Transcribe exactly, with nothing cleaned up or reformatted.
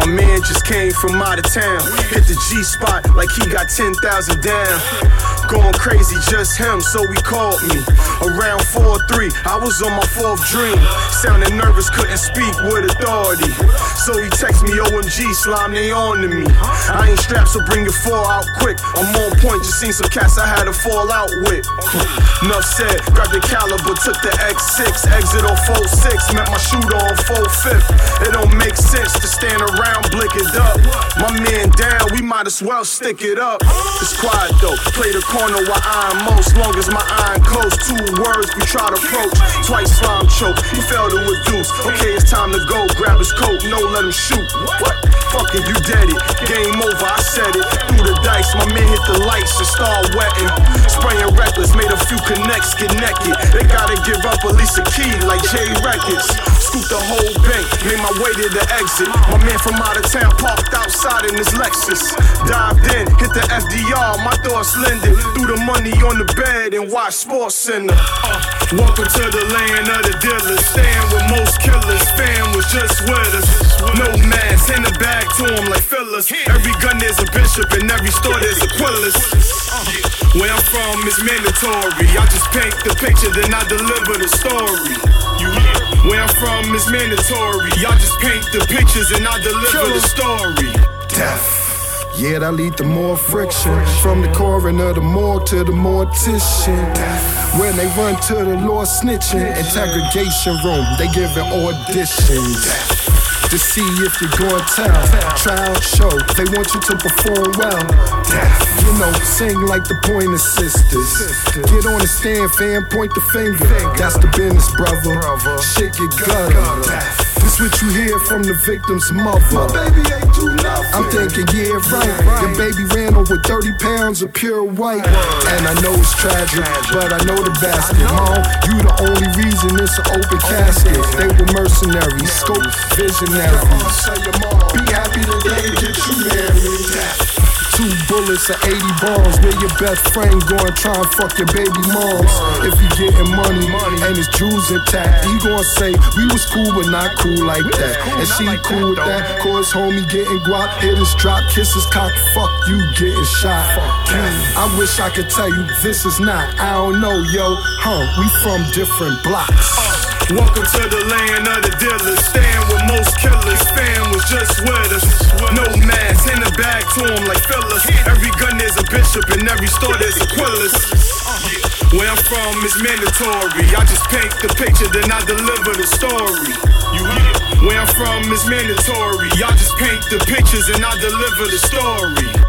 My man just came from out of town. Hit the G spot like he got ten thousand down. Going crazy, just him, so he called me. Around four three, I was on my fourth dream. Sounding nervous, couldn't speak with authority. So he texted me, O M G, slime, they on to me. I ain't strapped, so bring your four out quick. I'm on point, just seen some cats I had to fall out with. Enough said, grabbed the caliber, took the X six. Exit on four six, met my shooter on four fifth. It don't make sense to stand around, blick it up. My man down, we might as well stick it up. It's quiet though, play the corner where I am most. Long as my iron close, two words we try to approach. Twice slime choke, he failed to reduce. Okay, it's time to go, grab his coat, no let him shoot. What? Fucking you dead it, game over, I said it. Threw the dice, my man hit the lights and start wetting. Spraying reckless, made a few connects get naked. They gotta give up at least a key like J Records. Scooped the whole bank, made my way to the exit. My man from out of town parked outside in his Lexus. Dived in, hit the F D R, my thoughts lended. Threw the money on the bed and watched Sports Center. Uh, welcome to the land of the dealers. Stand with most killers, fam was just with us. No mask, in the bag to him like fillers. Every gun there's a bishop, in every store there's a Quillis. Where I'm from is mandatory. I just paint the picture, then I deliver the story. You hear? Where I'm from is mandatory. I just paint the pictures and I deliver the story. Death. Yeah, that lead to more friction. From the coroner, the morgue to the mortician. When they run to the law snitching, interrogation room, they giving auditions to see if you're going town. Trial show, they want you to perform well. You know, sing like the Pointer Sisters. Get on the stand, fam, point the finger. That's the business, brother. Shit get gutter. This what you hear from the victim's mother. My baby ain't do nothing. I'm thinking, yeah, right. Your baby ran over thirty pounds of pure white. And I know it's tragic, but I know the basket. Mom, you the only reason it's an open casket. They were mercenaries, scope visionaries. Be happy today, get you married. Two bullets and eighty bombs. Where your best friend going try and fuck your baby moms. If he getting money and his jewels intact, he gon' say we was cool but not cool like that. And she cool with that, cause homie getting guap, hit his drop, kisses cock, fuck you getting shot. I wish I could tell you this is not, I don't know, yo, huh, we from different blocks. Welcome to the land of the dealers. Stand with most killers. Fam was just with us. No mask, in the bag to him like fillers. Every gun there's a bishop, in every store there's a Quillis. Where I'm from is mandatory. I just paint the picture, then I deliver the story. You hear? Where I'm from is mandatory. I just paint the pictures and I deliver the story.